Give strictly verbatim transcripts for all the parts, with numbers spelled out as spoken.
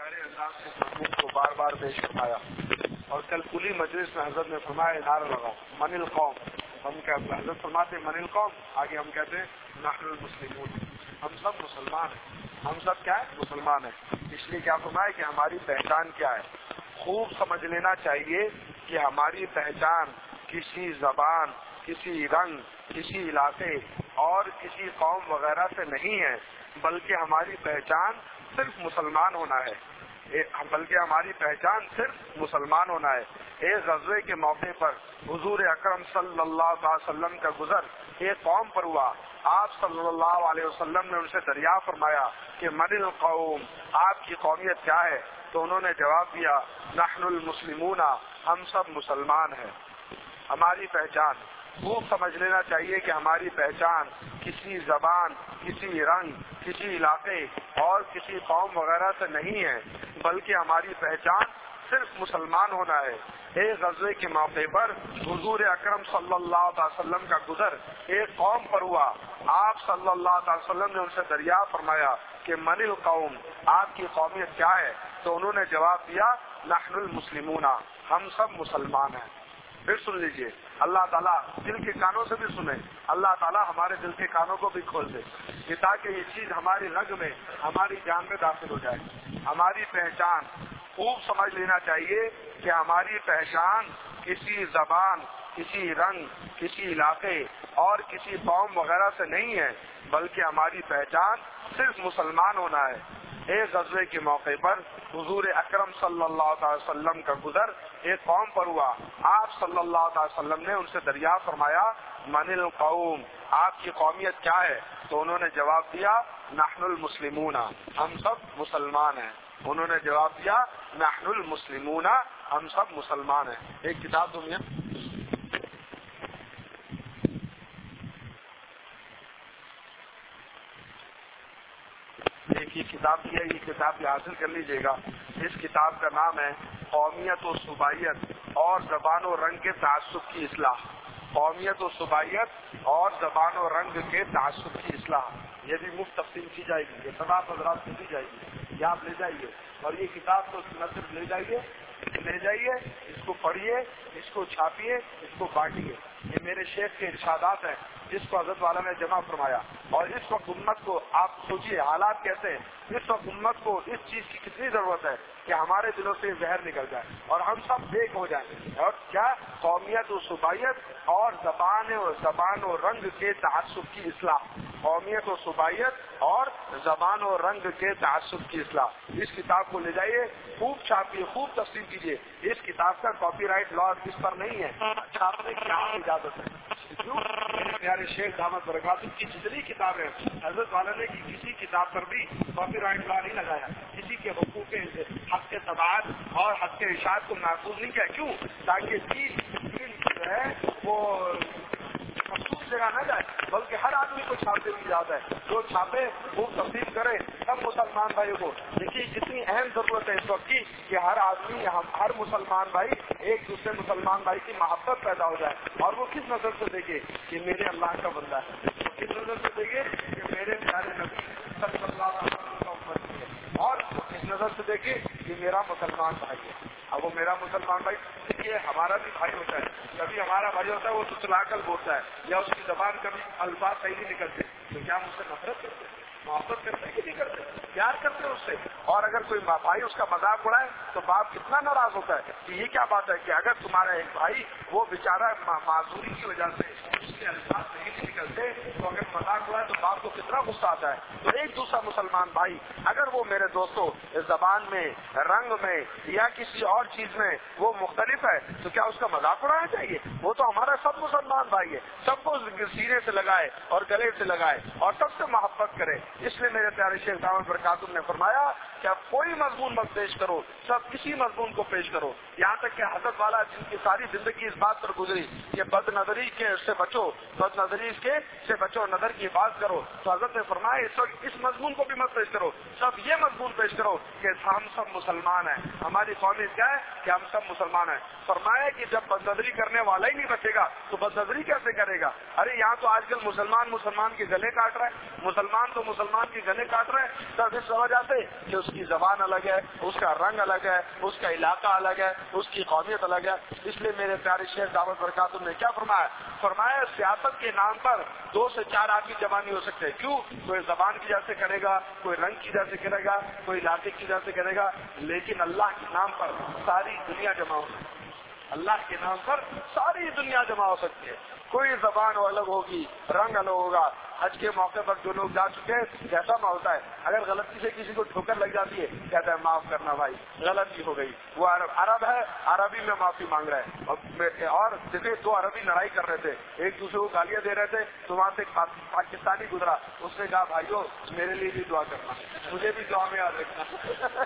پیارے انداز سے مضمون کو بار بار پیش فرمایا اور کل کلی مجلس میں حضرت نے فرمایا نعرہ لگاؤ من القوم. ہم کہتے ہیں حضرت فرماتے ہیں من القوم, آگے ہم کہتے ہیں نحن المسلمون, ہم سب مسلمان ہیں. ہم سب کیا ہے؟ مسلمان ہیں. اس لیے کیا فرمایا کہ ہماری پہچان کیا ہے. خوب سمجھ لینا چاہیے کہ ہماری پہچان کسی زبان, کسی رنگ, کسی علاقے اور کسی قوم وغیرہ سے نہیں ہے, بلکہ ہماری پہچان صرف مسلمان ہونا ہے. بلکہ ہماری پہچان صرف مسلمان ہونا ہے. ایک غزوے کے موقع پر حضور اکرم صلی اللہ علیہ وسلم کا گزر ایک قوم پر ہوا. آپ صلی اللہ علیہ وسلم نے ان سے دریافت فرمایا کہ من القوم, آپ کی قومیت کیا ہے؟ تو انہوں نے جواب دیا نحن المسلمون, ہم سب مسلمان ہیں. ہماری پہچان خوب سمجھ لینا چاہیے کہ ہماری پہچان کسی زبان, کسی رنگ, کسی علاقے اور کسی قوم وغیرہ سے نہیں ہے, بلکہ ہماری پہچان صرف مسلمان ہونا ہے. ایک غزوے کے موقع پر حضور اکرم صلی اللہ علیہ وسلم کا گزر ایک قوم پر ہوا. آپ صلی اللہ علیہ وسلم نے ان سے دریافت فرمایا کہ من القوم, آپ کی قومیت کیا ہے؟ تو انہوں نے جواب دیا نحن المسلمون, ہم سب مسلمان ہیں. پھر سن لیجئے, اللہ تعالیٰ دل کے کانوں سے بھی سنے, اللہ تعالیٰ ہمارے دل کے کانوں کو بھی کھول دے کہ تاکہ یہ چیز ہماری رگ میں, ہماری جان میں داخل ہو جائے. ہماری پہچان خوب سمجھ لینا چاہیے کہ ہماری پہچان کسی زبان, کسی رنگ, کسی علاقے اور کسی قوم وغیرہ سے نہیں ہے, بلکہ ہماری پہچان صرف مسلمان ہونا ہے. ایک غزوے کے موقع پر حضور اکرم صلی اللہ علیہ وسلم کا گزر ایک قوم پر ہوا. آپ صلی اللہ علیہ وسلم نے ان سے دریافت فرمایا من القوم, آپ کی قومیت کیا ہے؟ تو انہوں نے جواب دیا نحن المسلمون, ہم سب مسلمان ہیں. انہوں نے جواب دیا نحن المسلمون, ہم سب مسلمان ہیں. ایک کتاب دو میاں, ایک یہ کتاب کی ہے, یہ کتاب بھی حاصل کر لیجیے گا. اس کتاب کا نام ہے قومیت و صوبائیت اور زبان و رنگ کے تعصب کی اصلاح. قومیت و صوبائیت اور زبان و رنگ کے تعصب کی اصلاح, یہ بھی مفت تقسیم کی جائے گی, یہ سب آپ حضرات کو دی جائے گی, یہ آپ لے جائیے. اور یہ کتاب تو نہ صرف لے جائیے لے جائیے اس کو پڑھیے, اس کو چھاپیے, اس کو بانٹیے. یہ میرے شیخ کے ارشادات ہیں جس کو حضرت والا نے جمع فرمایا. اور اس وقت امت کو آپ سوچیے حالات کیسے ہیں. اس وقت امت کو اس چیز کی کتنی ضرورت ہے کہ ہمارے دلوں سے زہر نکل جائے اور ہم سب ایک ہو جائیں. اور کیا قومیت و صوبائیت اور زبان و زبان و رنگ کے تعصب کی اصلاح. قومیت و صوبائیت اور زبان و رنگ کے تعصب کی اصلاح. اس کتاب کو لے جائیے, خوب چھاپیے, خوب تقسیم کیجیے. اس کتاب کا کاپی رائٹ لا اس پر نہیں ہے, چھاپنے کی آپ اجازت ہے. کیوں؟ میرے پیارے شیخ دامت برکات کی جتنی کتابیں حضرت والا نے کی کسی کتاب پر بھی کاپی رائٹ لا نہیں لگایا, کسی کے حقوق کے حق کے تبادل اور حق کے ارشاد کو محفوظ نہیں کیا. کیوں؟ تاکہ دین دین جو ہے وہ مخصوص جگہ نہ جائے, بلکہ ہر آدمی کو چھاپنے کی اجازت ہے. جو چھاپے وہ تفصیل کرے سب مسلمان بھائیوں کو. دیکھیے جتنی اہم ضرورت ہے اس وقت کی کہ ہر آدمی, ہر مسلمان بھائی ایک دوسرے مسلمان بھائی کی محبت پیدا ہو جائے. اور وہ کس نظر سے دیکھے کہ میرے اللہ کا بندہ ہے, کس نظر سے دیکھے کہ میرے پیارے نبی صلی اللہ علیہ وسلم کا امت ہے, اور کس نظر سے دیکھے کہ میرا مسلمان بھائی ہے. اب وہ میرا مسلمان بھائی دیکھیے ہمارا بھی بھائی ہوتا ہے, کبھی ہمارا بھائی ہوتا ہے وہ سچلا کر بولتا ہے یا اس کی زبان کبھی الفاظ صحیح نہیں نکلتے, تو کیا مجھ سے نفرت کرتے ہیں؟ محبت کرتے کہ نہیں کرتے؟ پیار کرتے ہیں اس سے. اور اگر کوئی بھائی اس کا مذاق اڑائے تو باپ کتنا ناراض ہوتا ہے کہ یہ کیا بات ہے کہ اگر تمہارا ایک بھائی وہ بیچارہ معذوری کی وجہ سے اس کے الفاظ صحیح نہیں نکلتے تو اگر مذاق اڑائے تو باپ کو کتنا غصہ آتا ہے. تو ایک دوسرا مسلمان بھائی اگر وہ میرے دوستوں زبان میں, رنگ میں یا کسی اور چیز میں وہ مختلف ہے تو کیا اس کا مذاق اڑانا چاہیے؟ وہ تو ہمارا سب مسلمان بھائی ہے, سب کو سینے سے لگائے اور گلے سے لگائے اور سب سے محبت کرے. اس لیے میرے پیارے شیخ دامت برکاتہ نے فرمایا کہ آپ کوئی مضمون مت پیش کرو, سب کسی مضمون کو پیش کرو. یہاں تک کہ حضرت والا جن کی ساری زندگی اس بات پر گزری کہ بد نظری کے سے بچو بچو, بد نظری اس کے سے بچو, نظر کی حفاظت کرو. تو حضرت نے فرمایا اس وقت اس مضمون کو بھی مت پیش کرو, سب یہ مضمون پیش کرو کہ ہم سب مسلمان ہیں, ہماری قوم کیا ہے کہ ہم سب مسلمان ہیں. فرمایا کہ جب بد نظری کرنے والا ہی نہیں بچے گا تو بد نظری کیسے کرے گا؟ ارے یہاں تو آج کل مسلمان مسلمان کے گلے کاٹ رہا ہے, مسلمان تو مسلمان کے گلے کاٹ رہے ہیں. سب اس وجہ سے کہ اس کی زبان الگ ہے, اس کا رنگ الگ ہے, اس کا علاقہ الگ ہے, اس کی قومیت الگ ہے. اس لیے میرے پیارے شیخ دعوت برکاتہ نے کیا فرمایا؟ فرمایا سیاست کے نام پر دو سے چار آدمی جمع نہیں ہو سکتے. کیوں؟ کوئی زبان کی وجہ سے کرے گا, کوئی رنگ کی وجہ سے کرے گا, کوئی علاقے کی وجہ سے کرے گا, لیکن اللہ کے نام پر ساری دنیا جمع ہو سکتی ہے. اللہ کے نام پر ساری دنیا جمع ہو سکتی ہے. کوئی زبان الگ ہوگی, رنگ الگ ہوگا. حج کے موقع پر جو لوگ جا چکے ہیں کیسا نہ ہوتا ہے, اگر غلطی سے کسی کو ٹھوکر لگ جاتی ہے کہتا ہے معاف کرنا بھائی, غلطی ہو گئی. وہ عرب عرب ہے, عربی میں معافی مانگ رہا ہے. اور جیسے دو عربی لڑائی کر رہے تھے, ایک دوسرے کو گالیاں دے رہے تھے, تو وہاں سے ایک پاکستانی گزرا, اس نے کہا بھائیو میرے لیے بھی دعا کرنا, مجھے بھی دعا میں یاد رکھنا.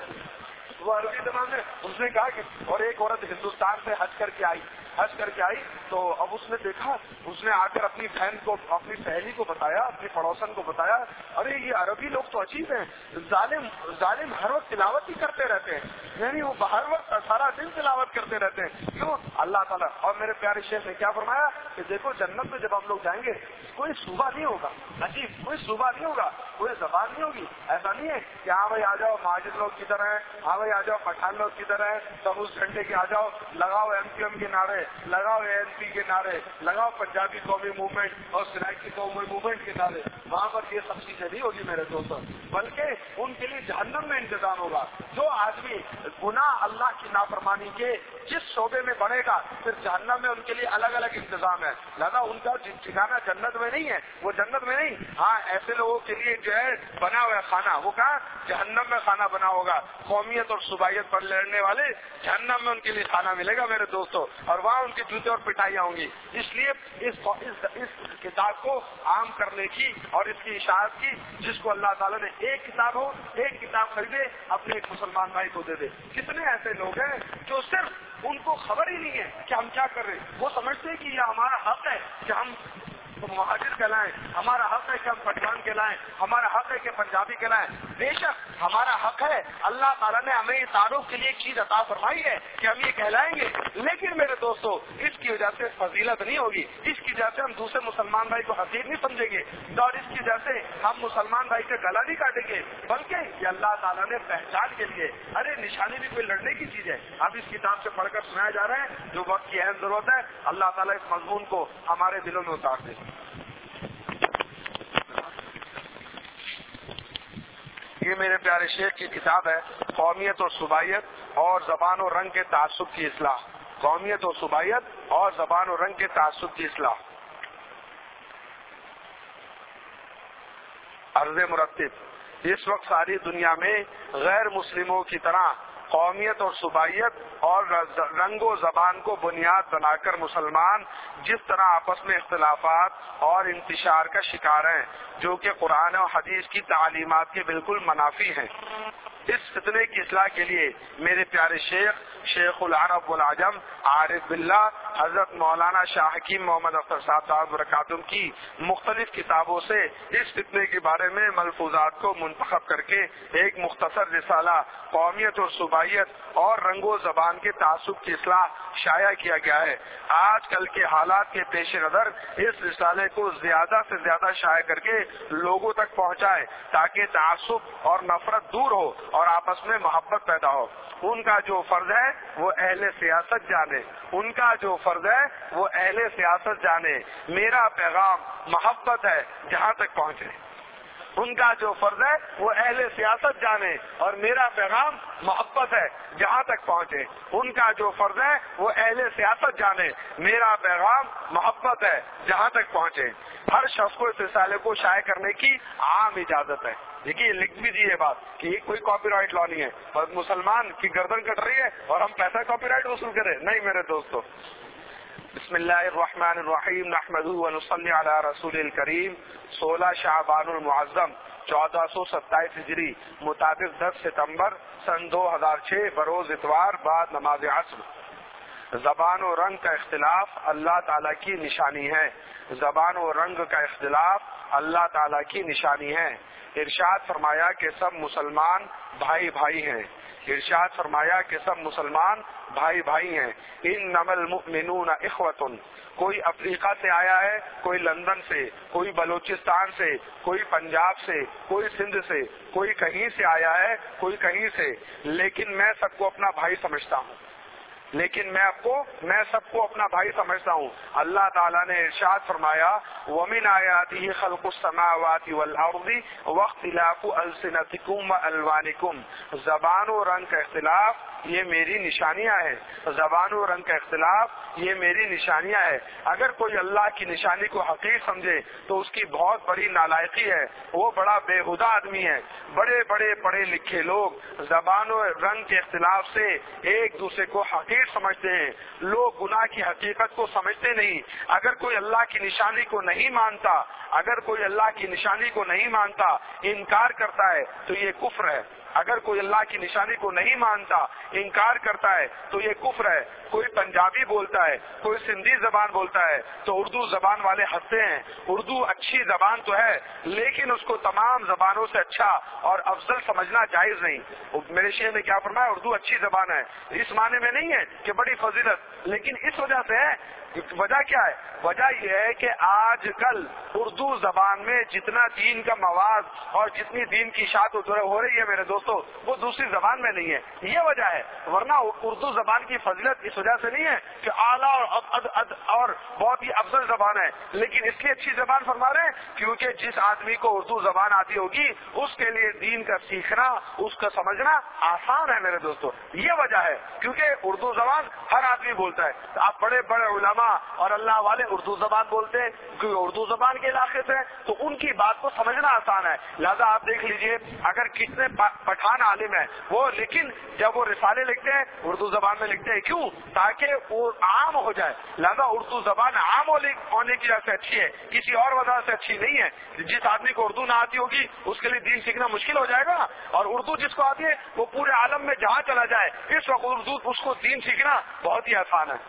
وہ عربی زبان میں اس نے کہا کہ, اور ایک عورت ہندوستان سے حج کر کے آئی, حج کر کے آئی تو اب اس نے دیکھا, اس نے آ کر اپنی بہن کو, اپنی سہیلی کو بتایا, اپنی پڑوسن کو بتایا, ارے یہ عربی لوگ تو عجیب ہیں, ظالم ظالم ہر وقت تلاوت ہی کرتے رہتے ہیں, یعنی وہ ہر وقت سارا دن تلاوت کرتے رہتے ہیں. کیوں؟ اللہ تعالیٰ. اور میرے پیارے شیخ نے کیا فرمایا کہ دیکھو جنت میں جب ہم لوگ جائیں گے کوئی صوبہ نہیں ہوگا, عجیب کوئی صوبہ نہیں ہوگا, کوئی زبان نہیں ہوگی. ایسا نہیں ہے کہ ہاں بھائی آ جاؤ مہاجر لوگ کی طرح ہیں, ہاں بھائی آ جاؤ پٹھان لوگ کی طرح ہیں, سب اس جھنڈے کے آ جاؤ, لگاؤ ایم پی ایم کے نعرے, لگاؤ اے این پی کے نعرے, لگاؤ پنجابی قومی موومنٹ اور سرائکی قومی موومنٹ کے نعرے. وہاں پر یہ سب چیزیں نہیں ہوگی میرے دوستوں, بلکہ ان کے لیے جہنم میں انتظام ہوگا. جو آدمی گناہ اللہ کی نافرمانی کے جس شعبے میں بڑھے گا پھر جہنم میں ان کے لیے الگ الگ انتظام ہے. لہٰذا ان کا ٹھکانا جنت میں نہیں ہے, وہ جنت میں نہیں. ہاں ایسے لوگوں کے لیے جو ہے بنا ہوا کھانا, وہ کہاں جہنم میں کھانا بنا ہوگا. قومیت اور صوبائیت پر لڑنے والے جہنم میں ان کے لیے کھانا ملے گا میرے دوستوں, اور وہاں ان کے جوتے اور پٹائیاں ہوں گی. اس لیے اس, اس, اس کتاب کو عام کرنے کی اور اس کی اشاعت کی, جس کو اللہ تعالیٰ نے ایک کتاب ہو, ایک کتاب خریدے اپنے ایک مسلمان بھائی کو دے دے. کتنے ایسے لوگ ہیں جو صرف ان کو خبر ہی نہیں ہے کہ ہم کیا کر رہے ہیں. وہ سمجھتے ہیں کہ یہ ہمارا حق ہے کہ ہم مہاجر کہلائیں, ہمارا حق ہے کہ ہم پٹھان کہلائیں, ہمارا حق ہے کہ پنجابی کہلائیں. بے شک ہمارا حق ہے, اللہ تعالیٰ نے ہمیں تعارف کے لیے ایک چیز عطا فرمائی ہے کہ ہم یہ کہلائیں گے. لیکن میرے دوستو اس کی وجہ سے فضیلت نہیں ہوگی, اس کی وجہ سے ہم دوسرے مسلمان بھائی کو حقیر نہیں سمجھیں گے, اور اس کی وجہ سے ہم مسلمان بھائی کا گلا نہیں کاٹیں گے, بلکہ یہ اللہ تعالیٰ نے پہچان کے لیے, ارے نشانی بھی کوئی لڑنے کی چیز ہے. اب اس کتاب سے پڑھ کر سنایا جا رہا ہے جو وقت کی اہم ضرورت ہے. اللہ تعالیٰ اس مضمون کو ہمارے دلوں میں اتار دے. یہ میرے پیارے شیخ کی کتاب ہے قومیت اور صوبائیت اور زبان و رنگ کے تعصب کی اصلاح. قومیت اور صوبائیت اور زبان و رنگ کے تعصب کی اصلاح. عرض مرتب, اس وقت ساری دنیا میں غیر مسلموں کی طرح قومیت اور صوبائیت اور رنگ و زبان کو بنیاد بنا کر مسلمان جس طرح آپس میں اختلافات اور انتشار کا شکار ہیں جو کہ قرآن و حدیث کی تعلیمات کے بالکل منافی ہیں, اس فتنے کی اصلاح کے لیے میرے پیارے شیخ شیخ العرب والعجم عارف باللہ حضرت مولانا شاہ حکیم محمد اختر صاحب دعوت برکاتہ کی مختلف کتابوں سے اس فتنے کے بارے میں ملفوظات کو منتخب کر کے ایک مختصر رسالہ قومیت اور صوبائیت اور رنگ و زبان کے تعصب کی اصلاح شائع کیا گیا ہے. آج کل کے حالات کے پیش نظر اس رسالے کو زیادہ سے زیادہ شائع کر کے لوگوں تک پہنچائے تاکہ تعصب اور نفرت دور ہو اور آپس میں محبت پیدا ہو. ان کا جو فرض ہے وہ اہل سیاست جانے, ان کا جو فرض ہے وہ اہل سیاست جانے. میرا پیغام محبت ہے جہاں تک پہنچے. ان کا جو فرض ہے وہ اہل سیاست جانے اور میرا پیغام محبت ہے جہاں تک پہنچے. ان کا جو فرض ہے وہ اہل سیاست جانے, میرا پیغام محبت ہے جہاں تک پہنچے. ہر شخص کو اس رسالے کو شائع کرنے کی عام اجازت ہے. دیکھیے لکھ بھی دی یہ بات کہ یہ کوئی کاپی رائٹ لا نہیں ہے اور مسلمان کی گردن کٹ رہی ہے اور ہم پیسہ کاپی رائٹ وصول کریں, نہیں میرے دوستو. بسم اللہ الرحمن الرحیم نحمدہ ونصلی علی رسول الکریم. سولہ شعبان المعظم چودہ سو ستائیس ہجری مطابق دس ستمبر سن دو ہزار چھ بروز اتوار بعد نماز عصر. زبان و رنگ کا اختلاف اللہ تعالیٰ کی نشانی ہے. زبان و رنگ کا اختلاف اللہ تعالیٰ کی نشانی ہے. ارشاد فرمایا کہ سب مسلمان بھائی بھائی ہیں. ارشاد فرمایا کہ سب مسلمان بھائی بھائی ہیں. انما المؤمنون اخوۃ. کوئی افریقہ سے آیا ہے, کوئی لندن سے, کوئی بلوچستان سے, کوئی پنجاب سے, کوئی سندھ سے, کوئی کہیں سے آیا ہے, کوئی کہیں سے, لیکن میں سب کو اپنا بھائی سمجھتا ہوں. لیکن میں آپ کو میں سب کو اپنا بھائی سمجھتا ہوں. اللہ تعالیٰ نے ارشاد فرمایا وَمِنْ آيَاتِهِ خَلْقُ السَّمَاوَاتِ وَالْأَرْضِ وَاخْتِلَافُ أَلْسِنَتِكُمْ وَأَلْوَانِكُمْ. زبان و رنگ کا اختلاف یہ میری نشانیاں ہیں. زبان و رنگ کا اختلاف یہ میری نشانیاں ہیں. اگر کوئی اللہ کی نشانی کو حقیر سمجھے تو اس کی بہت بڑی نالائقی ہے, وہ بڑا بےہودہ آدمی ہے. بڑے بڑے پڑھے لکھے لوگ زبان و رنگ کے اختلاف سے ایک دوسرے کو حقیر سمجھتے ہیں. لوگ گناہ کی حقیقت کو سمجھتے نہیں. اگر کوئی اللہ کی نشانی کو نہیں مانتا اگر کوئی اللہ کی نشانی کو نہیں مانتا انکار کرتا ہے تو یہ کفر ہے. اگر کوئی اللہ کی نشانی کو نہیں مانتا انکار کرتا ہے تو یہ کفر ہے. کوئی پنجابی بولتا ہے, کوئی سندھی زبان بولتا ہے تو اردو زبان والے ہنستے ہیں. اردو اچھی زبان تو ہے لیکن اس کو تمام زبانوں سے اچھا اور افضل سمجھنا جائز نہیں. میرے شیخ نے کیا فرمایا, اردو اچھی زبان ہے اس معنی میں نہیں ہے کہ بڑی فضیلت, لیکن اس وجہ سے ہے. وجہ کیا ہے؟ وجہ یہ ہے کہ آج کل اردو زبان میں جتنا دین کا مواد اور جتنی دین کی اشاعت ہو رہی ہے میرے دوستو, وہ دوسری زبان میں نہیں ہے. یہ وجہ ہے. ورنہ اردو زبان کی فضیلت اس وجہ سے نہیں ہے کہ اعلیٰ اور اد اد اور بہت ہی افضل زبان ہے, لیکن اس لیے اچھی زبان فرما رہے ہیں کیونکہ جس آدمی کو اردو زبان آتی ہوگی اس کے لیے دین کا سیکھنا, اس کا سمجھنا آسان ہے میرے دوستو. یہ وجہ ہے کیونکہ اردو زبان ہر آدمی بولتا ہے. آپ بڑے بڑے علماء اور اللہ والے اردو زبان بولتے ہیں کیونکہ اردو زبان کے علاقے سے تو ان کی بات کو سمجھنا آسان ہے. لہذا آپ دیکھ لیجئے اگر کتنے پٹھان عالم ہیں وہ, لیکن جب وہ رسالے لکھتے ہیں اردو زبان میں لکھتے ہیں. کیوں؟ تاکہ وہ عام ہو جائے. لہذا اردو زبان عام ہونے کی وجہ سے اچھی ہے, کسی اور وجہ سے اچھی نہیں ہے. جس آدمی کو اردو نہ آتی ہوگی اس کے لیے دین سیکھنا مشکل ہو جائے گا, اور اردو جس کو آتی ہے وہ پورے عالم میں جہاں چلا جائے اس وقت اردو اس کو دین سیکھنا بہت ہی آسان ہے.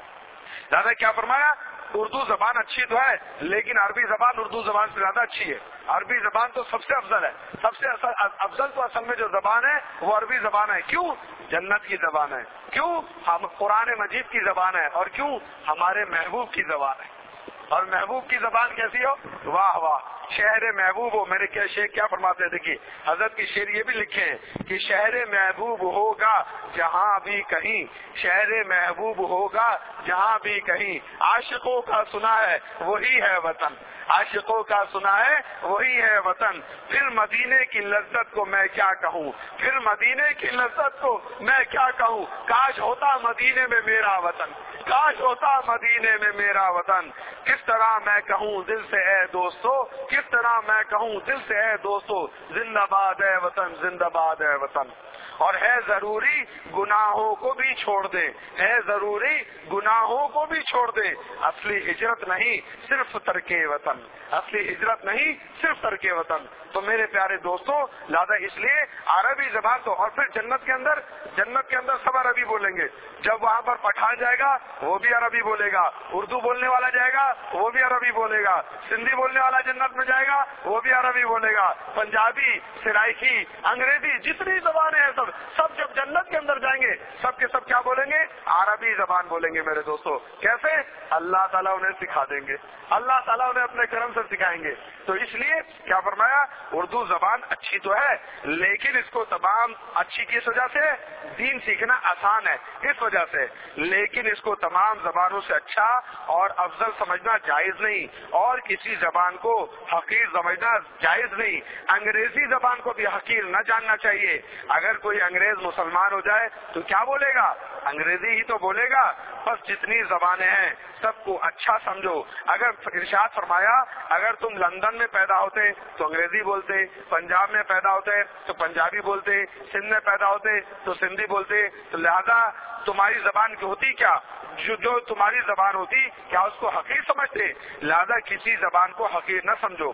دادا کیا فرمایا, اردو زبان اچھی تو ہے لیکن عربی زبان اردو زبان سے زیادہ اچھی ہے. عربی زبان تو سب سے افضل ہے. سب سے افضل تو اصل میں جو زبان ہے وہ عربی زبان ہے. کیوں؟ جنت کی زبان ہے. کیوں؟ ہم قرآن مجید کی زبان ہے. اور کیوں؟ ہمارے محبوب کی زبان ہے. اور محبوب کی زبان کیسی ہو؟ واہ واہ, شہر محبوب ہو. میرے کیا شیخ کیا فرماتے ہیں, دیکھیے حضرت کی شعر یہ بھی لکھے ہیں کہ شہر محبوب ہوگا جہاں بھی کہیں, شہر محبوب ہوگا جہاں بھی کہیں, عاشقوں کا سنا ہے وہی ہے وطن, عاشقوں کا سنا ہے وہی ہے وطن. پھر مدینے کی لذت کو میں کیا کہوں, پھر مدینے کی لذت کو میں کیا کہوں, کاش ہوتا مدینے میں میرا وطن, کاش ہوتا مدینے میں میرا وطن. کس طرح میں کہوں دل سے اے دوستو, کس طرح میں کہوں دل سے اے دوستو, زندہ باد اے وطن, زندہ باد اے وطن. اور ہے ضروری گناہوں کو بھی چھوڑ دے, ہے ضروری گناہوں کو بھی چھوڑ دے, اصلی ہجرت نہیں صرف ترک وطن, اصلی ہجرت نہیں صرف ترک وطن. تو میرے پیارے دوستوں لہذا اس لیے عربی زبان تو, اور پھر جنت کے اندر جنت کے اندر سب عربی بولیں گے. جب وہاں پر پٹھان جائے گا وہ بھی عربی بولے گا, اردو بولنے والا جائے گا وہ بھی عربی بولے گا, سندھی بولنے والا جنت میں جائے گا وہ بھی عربی بولے گا, پنجابی, سرائکی, انگریزی, جتنی زبانیں ہیں سب سب جب جنت کے اندر جائیں گے سب کے سب کیا بولیں گے؟ عربی زبان بولیں گے میرے دوستو. کیسے؟ اللہ تعالیٰ انہیں سکھا دیں گے, اللہ تعالیٰ انہیں اپنے کرم سے سکھائیں گے. تو اس لیے کیا فرمایا, اردو زبان اچھی تو ہے لیکن اس کو تمام اچھی کس وجہ سے, دین سیکھنا آسان ہے اس وجہ سے, لیکن اس کو تمام زبانوں سے اچھا اور افضل سمجھنا جائز نہیں, اور کسی زبان کو حقیر سمجھنا جائز نہیں. انگریزی زبان کو بھی حقیر نہ جاننا چاہیے. اگر کوئی انگریز مسلمان ہو جائے تو کیا بولے گا؟ انگریزی ہی تو بولے گا. بس جتنی زبانیں ہیں سب کو اچھا سمجھو. اگر ارشاد فرمایا اگر تم لندن میں پیدا ہوتے تو انگریزی بولتے, پنجاب میں پیدا ہوتے تو پنجابی بولتے, سندھ میں پیدا ہوتے تو سندھی بولتے, تو لہذا تمہاری زبان کی ہوتی کیا, جو جو تمہاری زبان ہوتی کیا اس کو حقیر سمجھتے؟ لہذا کسی زبان کو حقیر نہ سمجھو.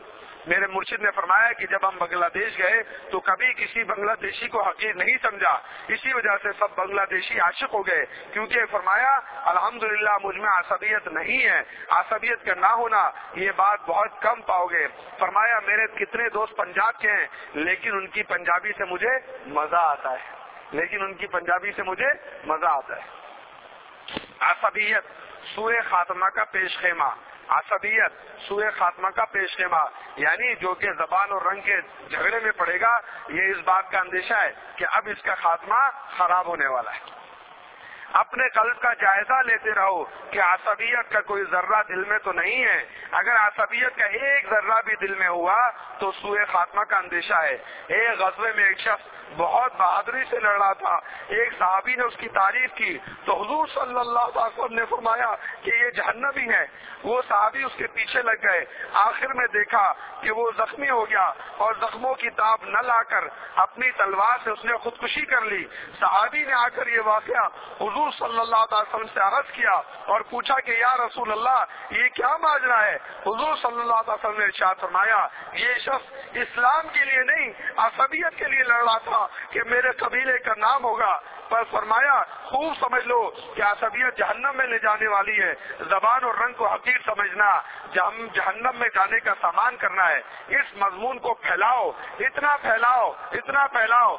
میرے مرشد نے فرمایا کہ جب ہم بنگلہ دیش گئے تو کبھی کسی بنگلہ دیشی کو حقیر نہیں سمجھا، اسی وجہ سے سب بنگلہ دیشی عاشق ہو گئے، کیونکہ فرمایا الحمدللہ مجھ میں عصبیت نہیں ہے، عصبیت کا نہ ہونا یہ بات بہت کم پاؤ گے۔ فرمایا میرے کتنے دوست پنجاب کے ہیں لیکن ان کی پنجابی سے مجھے مزہ آتا ہے، لیکن ان کی پنجابی سے مجھے مزہ آتا ہے۔ عصبیت سوء خاتمہ کا پیش خیمہ، عصبیت سوء خاتمہ کا پیش خیمہ، یعنی جو کہ زبان اور رنگ کے جھگڑے میں پڑے گا، یہ اس بات کا اندیشہ ہے کہ اب اس کا خاتمہ خراب ہونے والا ہے۔ اپنے قلب کا جائزہ لیتے رہو کہ عصبیت کا کوئی ذرہ دل میں تو نہیں ہے، اگر عصبیت کا ایک ذرہ بھی دل میں ہوا تو سوء خاتمہ کا اندیشہ ہے۔ ایک غزوے میں ایک شخص بہت بہادری سے لڑ رہا تھا، ایک صحابی نے اس کی تعریف کی تو حضور صلی اللہ علیہ وسلم نے فرمایا کہ یہ جہنمی ہے۔ وہ صحابی اس کے پیچھے لگ گئے، آخر میں دیکھا کہ وہ زخمی ہو گیا اور زخموں کی تاب نہ لا کر اپنی تلوار سے اس نے خودکشی کر لی۔ صحابی نے آ کر یہ واقعہ حضور صلی اللہ علیہ وسلم سے عرض کیا اور پوچھا کہ یا رسول اللہ یہ کیا ماجرا ہے؟ حضور صلی اللہ علیہ وسلم نے ارشاد فرمایا یہ شخص اسلام کے لیے نہیں عصبیت کے لیے لڑ رہا تھا کہ میرے قبیلے کا نام ہوگا، پر فرمایا خوب سمجھ لو کہ عصبیت جہنم میں لے جانے والی ہے، زبان اور رنگ کو حقیر سمجھنا جہنم میں جانے کا سامان کرنا ہے۔ اس مضمون کو پھیلاؤ، اتنا پھیلاؤ اتنا پھیلاؤ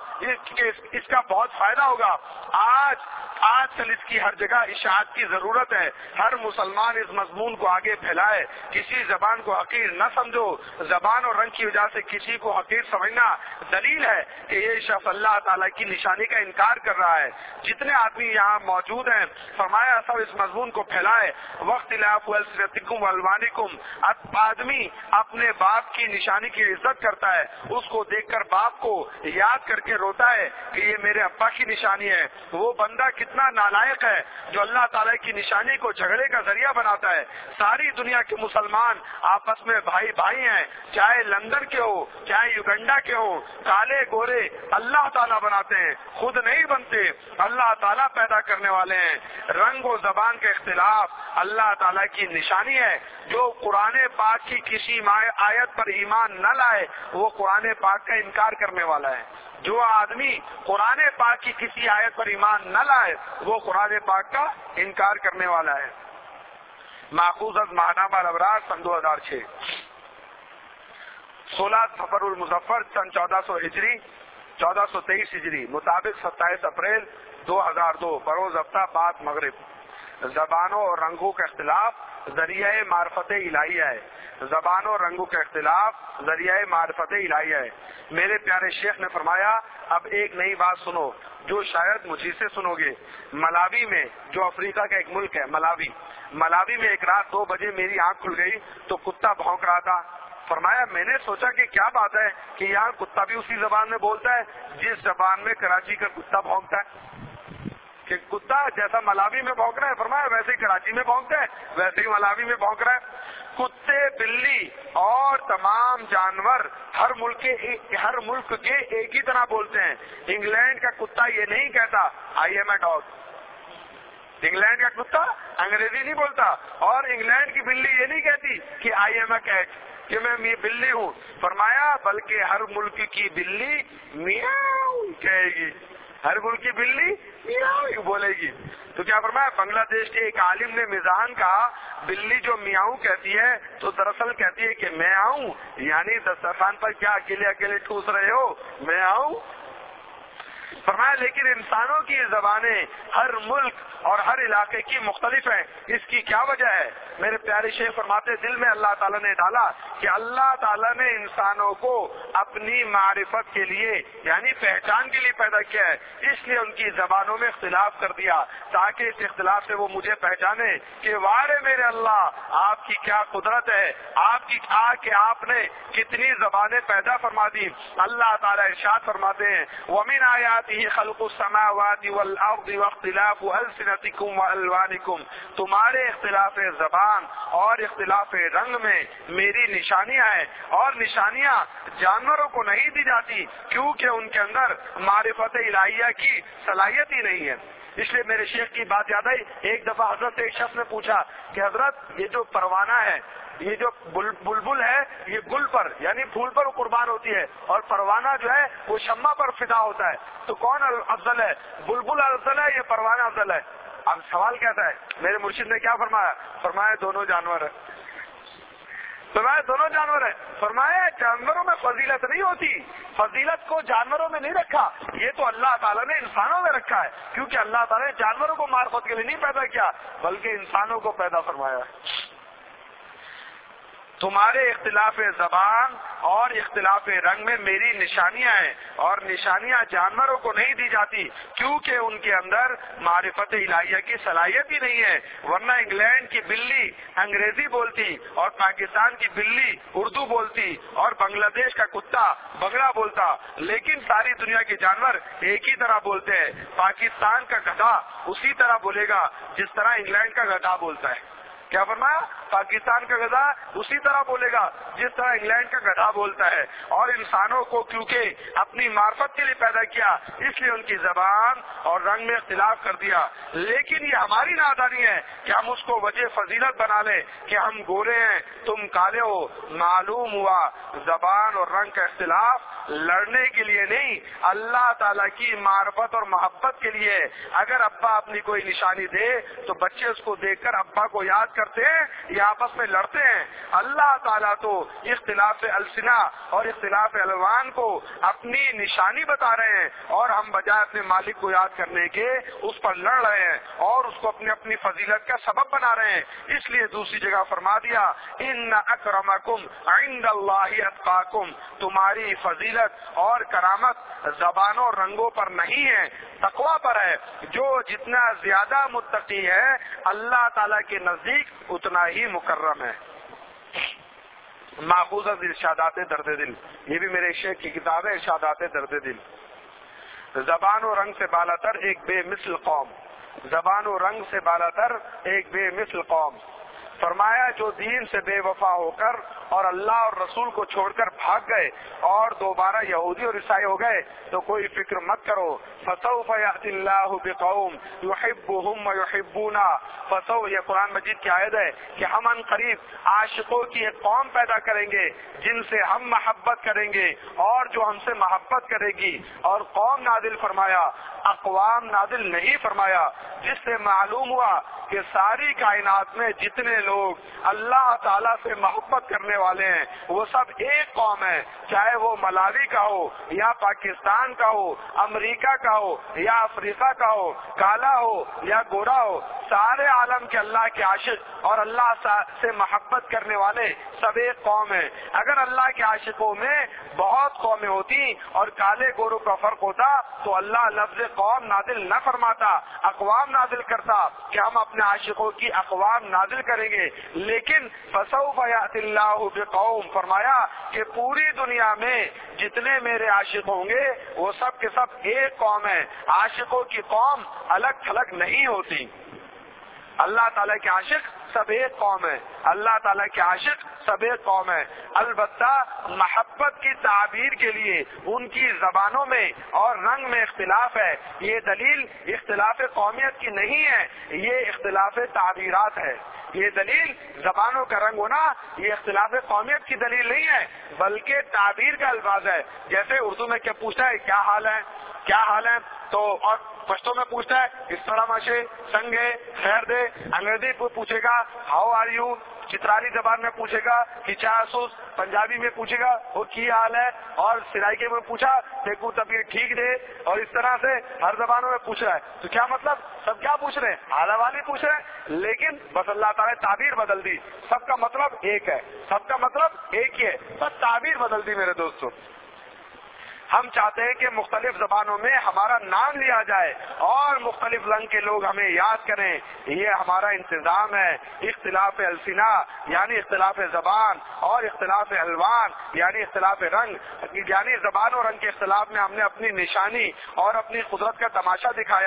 اس کا بہت فائدہ ہوگا۔ آج آج کل اس کی ہر جگہ اشاعت کی ضرورت ہے، ہر مسلمان اس مضمون کو آگے پھیلائے، کسی زبان کو حقیر نہ سمجھو، زبان اور رنگ کی وجہ سے کسی کو حقیر سمجھنا دلیل ہے کہ یہ شخص اللہ تعالیٰ کی نشانی کا انکار کر رہا ہے۔ جتنے آدمی یہاں موجود ہیں فرمایا سب اس مضمون کو پھیلائے۔ وقت السنتکم والوانکم، آدمی اپنے باپ کی نشانی کی عزت کرتا ہے، اس کو دیکھ کر باپ کو یاد کر کے روتا ہے کہ یہ میرے ابا کی نشانی ہے۔ وہ بندہ کتنا نالائق ہے جو اللہ تعالیٰ کی نشانی کو جھگڑے کا ذریعہ بناتا ہے۔ ساری دنیا کے مسلمان آپس میں بھائی بھائی ہیں، چاہے لندن کے ہو چاہے یوگنڈا کے ہو، کالے گورے اللہ تعالیٰ بناتے ہیں، خود نہیں بنتے، اللہ تعالیٰ پیدا کرنے والے ہیں۔ رنگ و زبان کا اختلاف اللہ تعالیٰ کی نشانی ہے۔ جو قرآن پاک کی کسی آیت پر ایمان نہ لائے وہ قرآن پاک کا انکار کرنے والا ہے۔ جو آدمی قرآن پاک کی کسی آیت پر ایمان نہ لائے وہ قرآن پاک کا انکار کرنے والا ہے۔ ماخوذ از ماہنامہ الابرار سن دو ہزار چھ، سولہ صفر المظفر سن چودہ سو ہجری چودہ سو تیئیس ہجری مطابق ستائیس اپریل دو ہزار دو بروز ہفتہ بعد مغرب۔ زبانوں اور رنگوں کا اختلاف ذریعہ معرفت الہیہ ہے۔ زبانوں اور رنگوں کا اختلاف ذریعہ معرفت الہیہ ہے۔ میرے پیارے شیخ نے فرمایا اب ایک نئی بات سنو جو شاید مجھے سے سنو گے۔ ملاوی میں، جو افریقہ کا ایک ملک ہے ملاوی، ملاوی میں ایک رات دو بجے میری آنکھ کھل گئی تو کتا بھونک رہا تھا۔ فرمایا میں نے سوچا کہ کیا بات ہے کہ یہاں کتا بھی اسی زبان میں بولتا ہے جس زبان میں کراچی کا کتا بھونکتا ہے، کہ کتا جیسا ملاوی میں بھونک رہا ہے فرمایا ویسے ہی کراچی میں بھونکتا ہے، ویسے ہی ملاوی میں بھونک رہا ہے۔ کتے، بلی اور تمام جانور ہر ملک کے ہر ملک کے ایک ہی طرح بولتے ہیں۔ انگلینڈ کا کتا یہ نہیں کہتا I am a dog, England کا کتا انگریزی نہیں بولتا، اور انگلینڈ کی بلی یہ نہیں کہتی کہ آئی ایم اے کیٹ، کہ میں بلی ہوں۔ فرمایا بلکہ ہر ملک کی بلی میاؤ کہے گی، ہر ملک کی بلی میاؤ بولے گی۔ تو کیا فرمایا بنگلہ دیش کے ایک عالم نے مزاحن کہا بلی جو میاؤں کہتی ہے تو دراصل کہتی ہے کہ میں آؤں، یعنی دسترخوان پر کیا اکیلے اکیلے ٹھوس رہے ہو، میں آؤں۔ فرمایا لیکن انسانوں کی زبانیں ہر ملک اور ہر علاقے کی مختلف ہیں، اس کی کیا وجہ ہے؟ میرے پیارے شیخ فرماتے دل میں اللہ تعالیٰ نے ڈالا کہ اللہ تعالیٰ نے انسانوں کو اپنی معرفت کے لیے یعنی پہچان کے لیے پیدا کیا ہے، اس لیے ان کی زبانوں میں اختلاف کر دیا تاکہ اس اختلاف سے وہ مجھے پہچانے کہ وارے میرے اللہ آپ کی کیا قدرت ہے، آپ کی آ کہ آپ نے کتنی زبانیں پیدا فرما دی۔ اللہ تعالیٰ ارشاد فرماتے ہیں وَمِنْ آیَاتِهِ خَلْقُ السَّمَاوَاتِ وَالْأَرْضِ وَاخْتِلَافُ أَلْسِنَتِكُمْ وَأَلْوَانِكُمْ، تمہارے اختلاف زبان اور اختلاف رنگ میں میری نشانیاں ہیں، اور نشانیاں جانوروں کو نہیں دی جاتی کیونکہ ان کے اندر معرفت الہیہ کی صلاحیت ہی نہیں ہے۔ اس لیے میرے شیخ کی بات یاد آئی. ایک دفعہ حضرت سے ایک شخص نے پوچھا کہ حضرت یہ جو پروانہ ہے، یہ جو بلبل ہے یہ گل پر یعنی پھول پر قربان ہوتی ہے اور پروانہ جو ہے وہ شمع پر فدا ہوتا ہے، تو کون افضل ہے؟ بلبل افضل ہے یا پروانہ افضل ہے؟ اب سوال کہتا ہے میرے مرشد نے کیا فرمایا؟ فرمایا دونوں جانور ہے. فرمایا دونوں جانور ہے. فرمایا جانوروں میں فضیلت نہیں ہوتی، فضیلت کو جانوروں میں نہیں رکھا، یہ تو اللہ تعالیٰ نے انسانوں میں رکھا ہے، کیونکہ اللہ تعالیٰ نے جانوروں کو معرفت کے لیے نہیں پیدا کیا بلکہ انسانوں کو پیدا فرمایا. تمہارے اختلاف زبان اور اختلاف رنگ میں میری نشانیاں ہیں، اور نشانیاں جانوروں کو نہیں دی جاتی کیونکہ ان کے اندر معرفت الہیہ کی صلاحیت ہی نہیں ہے، ورنہ انگلینڈ کی بلی انگریزی بولتی اور پاکستان کی بلی اردو بولتی اور بنگلہ دیش کا کتا بنگلہ بولتا، لیکن ساری دنیا کے جانور ایک ہی طرح بولتے ہیں. پاکستان کا گدھا اسی طرح بولے گا جس طرح انگلینڈ کا گدھا بولتا ہے. کیا فرمایا؟ پاکستان کا گدھا اسی طرح بولے گا جس طرح انگلینڈ کا گدھا بولتا ہے. اور انسانوں کو کیونکہ اپنی معرفت کے لیے پیدا کیا اس لیے ان کی زبان اور رنگ میں اختلاف کر دیا، لیکن یہ ہماری نادانی ہے کہ ہم اس کو وجہ فضیلت بنا لیں کہ ہم گورے ہیں تم کالے ہو. معلوم ہوا زبان اور رنگ کا اختلاف لڑنے کے لیے نہیں، اللہ تعالیٰ کی معرفت اور محبت کے لیے. اگر ابا اپنی کوئی نشانی دے تو بچے اس کو دیکھ کر ابا کو یاد کرتے ہیں یا آپس میں لڑتے ہیں. اللہ تعالیٰ تو اختلاف السنہ اور اختلاف الوان کو اپنی نشانی بتا رہے ہیں اور ہم بجائے اپنے مالک کو یاد کرنے کے اس پر لڑ رہے ہیں اور اس کو اپنی اپنی فضیلت کا سبب بنا رہے ہیں. اس لیے دوسری جگہ فرما دیا ان اکرمکم عند اللہ اتقاکم، تمہاری فضیلت اور کرامت زبانوں اور رنگوں پر نہیں ہے، تقوی پر ہے. جو جتنا زیادہ متقی ہے اللہ تعالیٰ کے نزدیک اتنا ہی مکرم ہے. ماخوذ از ارشادات درد دل، یہ بھی میرے شیخ کی کتاب ہے ارشادات درد دل. زبان و رنگ سے بالا تر ایک بے مثل قوم، زبان و رنگ سے بالا تر ایک بے مثل قوم. فرمایا جو دین سے بے وفا ہو کر اور اللہ اور رسول کو چھوڑ کر بھاگ گئے اور دوبارہ یہودی اور عیسائی ہو گئے تو کوئی فکر مت کرو. فسوف یأتی اللہ بقوم یحبهم ویحبونا، فسو یہ قرآن مجید کی آیت ہے کہ ہم ان قریب عاشقوں کی ایک قوم پیدا کریں گے جن سے ہم محبت کریں گے اور جو ہم سے محبت کرے گی. اور قوم نازل فرمایا، اقوام نازل نہیں فرمایا، جس سے معلوم ہوا کہ ساری کائنات میں جتنے لوگ اللہ تعالیٰ سے محبت کرنے والے ہیں وہ سب ایک قوم ہے، چاہے وہ ملاوی کا ہو یا پاکستان کا ہو، امریکہ کا ہو یا افریقہ کا ہو، کالا ہو یا گورا ہو، سارے عالم کے اللہ کے عاشق اور اللہ سے محبت کرنے والے سب ایک قوم ہیں. اگر اللہ کے عاشقوں میں بہت قومیں ہوتی اور کالے گوروں کا فرق ہوتا تو اللہ لفظ قوم نازل نہ فرماتا، اقوام نازل کرتا کہ ہم اپنے عاشقوں کی اقوام نازل کریں گے. لیکن فسوف یأتی اللہ بقوم، فرمایا کہ پوری دنیا میں جتنے میرے عاشق ہوں گے وہ سب کے سب ایک قوم ہے. عاشقوں کی قوم الگ تھلگ نہیں ہوتی. اللہ تعالیٰ کے عاشق سب ایک قوم ہے، اللہ تعالیٰ کے عاشق سب ایک قوم ہے. البتہ محبت کی تعبیر کے لیے ان کی زبانوں میں اور رنگ میں اختلاف ہے. یہ دلیل اختلاف قومیت کی نہیں ہے، یہ اختلاف تعبیرات ہے. یہ دلیل زبانوں کا رنگ ہونا یہ اختلاف قومیت کی دلیل نہیں ہے بلکہ تعبیر کا الفاظ ہے. جیسے اردو میں کیا پوچھتا ہے کیا حال ہے، کیا حال ہے، تو اور پشتو میں پوچھتا ہے اس طرح ماشے سنگے خیر دے، انگریزی پوچھے گا ہاؤ آر یو، چترالی زبان میں پوچھے گا کہ چاسوس، پنجابی میں پوچھے گا وہ کی حال ہے، اور سرائکے میں پوچھا دیکھو طبیعت ٹھیک دے، اور اس طرح سے ہر زبانوں میں پوچھ رہا ہے. تو کیا مطلب سب کیا پوچھ رہے ہیں؟ حال والی پوچھ رہے ہیں، لیکن بس اللہ تعالیٰ نے تعبیر بدل دی. سب کا مطلب ایک ہے، سب کا مطلب ایک ہی ہے، بس تعبیر بدل دی. میرے دوستوں ہم چاہتے ہیں کہ مختلف زبانوں میں ہمارا نام لیا جائے اور مختلف رنگ کے لوگ ہمیں یاد کریں، یہ ہمارا انتظام ہے. اختلاف السنہ یعنی اختلاف زبان اور اختلاف الوان یعنی اختلاف رنگ، یعنی زبان اور رنگ کے اختلاف میں ہم نے اپنی نشانی اور اپنی قدرت کا تماشا دکھایا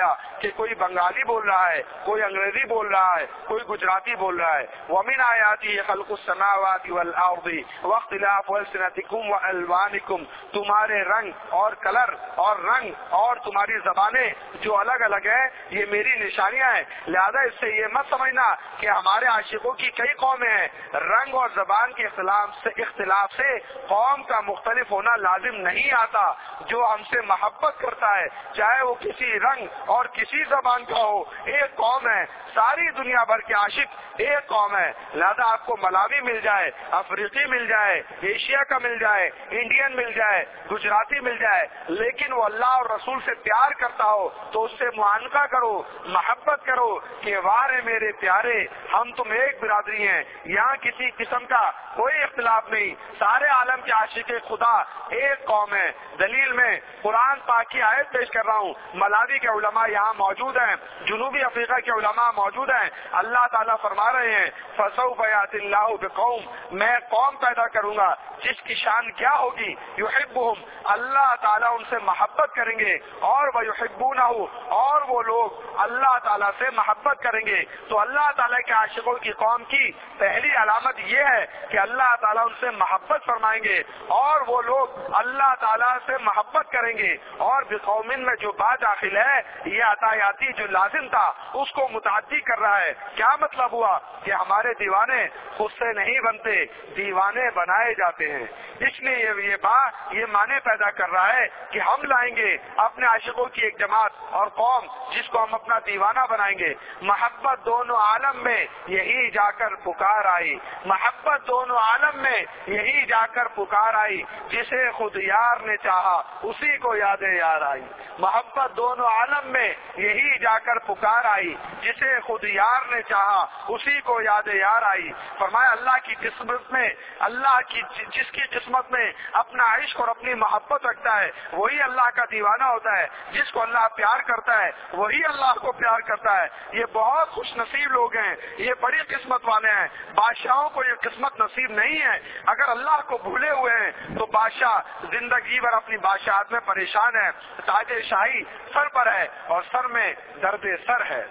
کہ کوئی بنگالی بول رہا ہے، کوئی انگریزی بول رہا ہے، کوئی گجراتی بول رہا ہے. وَمِنْ آيَاتِهِ خَلْقُ السَّمَاوَاتِ وَالْأَرْضِ وَاخْتِلَافُ أَلْسِنَتِكُمْ وَأَلْوَانِكُمْ، تمہارے رنگ اور کلر اور رنگ اور تمہاری زبانیں جو الگ الگ ہیں یہ میری نشانیاں ہیں. لہذا اس سے یہ مت سمجھنا کہ ہمارے عاشقوں کی کئی قومیں ہیں. رنگ اور زبان کے اختلاف سے اختلاف سے قوم کا مختلف ہونا لازم نہیں آتا. جو ہم سے محبت کرتا ہے چاہے وہ کسی رنگ اور کسی زبان کا ہو، ایک قوم ہے. ساری دنیا بھر کے عاشق ایک قوم ہے. لہذا آپ کو ملاوی مل جائے، افریقی مل جائے، ایشیا کا مل جائے، انڈین مل جائے، گجراتی مل جائے، لیکن وہ اللہ اور رسول سے پیار کرتا ہو تو اس سے معانقہ کرو، محبت کرو کہ وارے میرے پیارے ہم تم ایک برادری ہیں. یہاں کسی قسم کا کوئی اختلاف نہیں. سارے عالم کے عاشق خدا ایک قوم ہے. دلیل میں قرآن پاک کی آیت پیش کر رہا ہوں. ملاوی کے علماء یہاں موجود ہیں، جنوبی افریقہ کے علماء موجود ہیں. اللہ تعالیٰ فرما رہے ہیں فَسَوْفَ يَأْتِي اللَّهُ بِقَوْمٍ، میں قوم پیدا کروں گا جس کی شان کیا ہوگی، يُحِبُّهُمْ، اللہ تعالیٰ ان سے محبت کریں گے، اور وَيُحِبُّونَهُ، اور وہ لوگ اللہ تعالیٰ سے محبت کریں گے. تو اللہ تعالیٰ کے عاشقوں کی قوم کی پہلی علامت یہ ہے کہ اللہ تعالیٰ ان سے محبت فرمائیں گے اور وہ لوگ اللہ تعالیٰ سے محبت کریں گے. اور بقومن میں جو بات داخل ہے یہ عطایاتی جو لازم تھا اس کو متعدی کر رہا ہے. کیا مطلب ہوا کہ ہمارے دیوانے خود سے نہیں بنتے، دیوانے بنائے جاتے ہیں. اس لیے یہ بات یہ معنی پیدا کر رہا ہے کہ ہم لائیں گے اپنے عاشقوں کی ایک جماعت اور قوم جس کو ہم اپنا دیوانہ بنائیں گے. محبت دونوں عالم میں یہی جا کر پکار آئی، محبت دونوں عالم میں یہی جا کر پکار آئی. جسے خود یار نے چاہا اسی کو یاد یار آئی. محبت دونوں عالم میں یہی جا کر پکار آئی، جسے خود یار نے چاہا اسی کو یاد یار آئی. فرمایا اللہ کی قسمت میں، اللہ کی جس کی قسمت میں اپنا عشق اور اپنی محبت رکھتا ہے وہی اللہ کا دیوانہ ہوتا ہے. جس کو اللہ پیار کرتا ہے وہی اللہ کو پیار کرتا ہے. یہ بہت خوش نصیب لوگ ہیں، یہ بڑی قسمت والے ہیں. بادشاہوں کو یہ قسمت نصیب نہیں ہے. اگر اللہ کو بھولے ہوئے ہیں تو بادشاہ زندگی بھر اپنی بادشاہت میں پریشان ہے. تاج شاہی سر پر ہے اور سر میں درد سر ہے.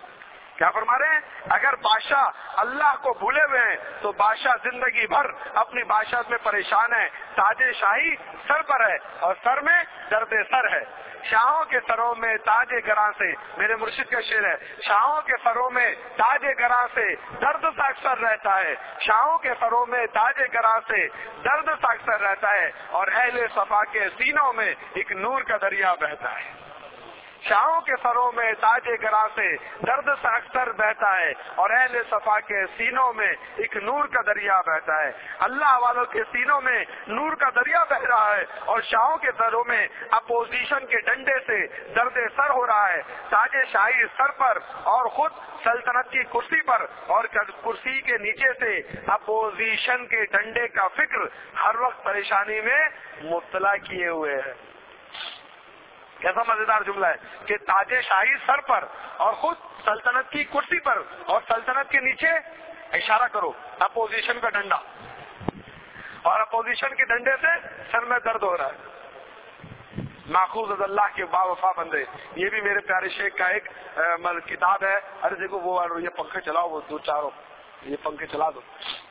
کیا فرما رہے ہیں؟ اگر بادشاہ اللہ کو بھولے ہوئے ہیں تو بادشاہ زندگی بھر اپنی بادشاہت میں پریشان ہے. تاج شاہی سر پر ہے اور سر میں درد سر ہے. شاہوں کے سروں میں تاج گراں سے، میرے مرشد کا شعر ہے، شاہوں کے سروں میں تاج گراں سے درد سا اکثر رہتا ہے. شاہوں کے سروں میں تاج گراں سے درد سا اکثر رہتا ہے اور اہل صفا کے سینوں میں ایک نور کا دریا بہتا ہے. شاہوں کے سروں میں تاج گراں سے درد سا اکثر بہتا ہے اور اہل صفا کے سینوں میں ایک نور کا دریا بہتا ہے. اللہ والوں کے سینوں میں نور کا دریا بہ رہا ہے اور شاہوں کے سروں میں اپوزیشن کے ڈنڈے سے درد سر ہو رہا ہے. تاج شاہی سر پر اور خود سلطنت کی کرسی پر اور کرسی کے نیچے سے اپوزیشن کے ڈنڈے کا فکر ہر وقت پریشانی میں مبتلا کیے ہوئے ہے. کیسا مزیدار جملہ ہے کہ تاج شاہی سر پر اور خود سلطنت کی کرسی پر اور سلطنت کے نیچے اشارہ کرو اپوزیشن کا ڈنڈا، اور اپوزیشن کے ڈنڈے سے سر میں درد ہو رہا ہے. ماخوذ از اللہ کے باوفا بندے، یہ بھی میرے پیارے شیخ کا ایک کتاب ہے. ارے دیکھو وہ یہ پنکھے چلاؤ، وہ دو چاروں یہ پنکھے چلا دو.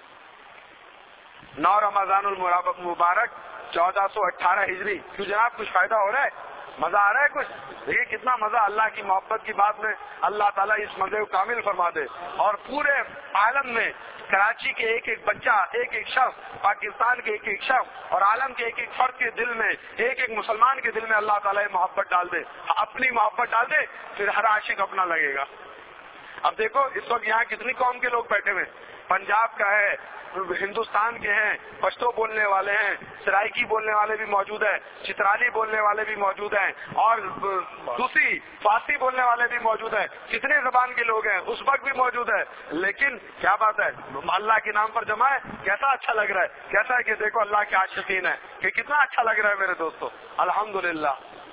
نو رمضان المبارک چودہ سو اٹھارہ ہجری. کیوں جناب کچھ فائدہ ہو رہا ہے؟ مزہ آ رہا ہے کچھ؟ دیکھیے کتنا مزہ اللہ کی محبت کی بات میں اللہ تعالیٰ اس مزے کو کامل فرما دے. اور پورے عالم میں کراچی کے ایک ایک بچہ، ایک ایک شخص، پاکستان کے ایک ایک شخص اور عالم کے ایک ایک فرد کے دل میں، ایک ایک مسلمان کے دل میں اللہ تعالیٰ محبت ڈال دے، اپنی محبت ڈال دے، پھر ہر عاشق اپنا لگے گا. اب دیکھو اس وقت یہاں کتنی قوم کے لوگ بیٹھے ہوئے، پنجاب کا ہے، ہندوستان کے ہیں، پشتو بولنے والے ہیں، سرائکی بولنے والے بھی موجود ہیں، چترالی بولنے والے بھی موجود ہیں، اور دوسری فارسی بولنے والے بھی موجود ہیں. کتنے زبان کے لوگ ہیں اس وقت بھی موجود ہے. لیکن کیا بات ہے اللہ کے نام پر جمع ہے. کیسا اچھا لگ رہا ہے، کیسا ہے کہ دیکھو اللہ کے عاشقین ہیں، کہ کتنا اچھا لگ رہا ہے میرے دوستو. الحمدللہ.